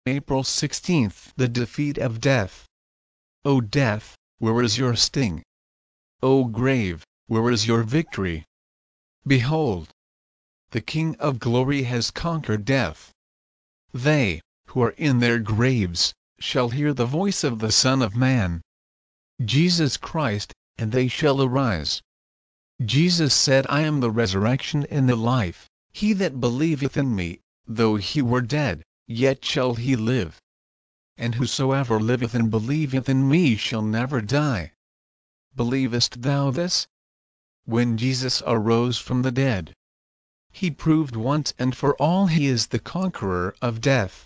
April 16, the defeat of death. O death, where is your sting? O grave, where is your victory? Behold, the King of glory has conquered death. They, who are in their graves, shall hear the voice of the Son of Man, Jesus Christ, and they shall arise. Jesus said, I am the resurrection and the life. He that believeth in me, though he were dead, yet shall he live. And whosoever liveth and believeth in me shall never die. Believest thou this? When Jesus arose from the dead, he proved once and for all he is the conqueror of death.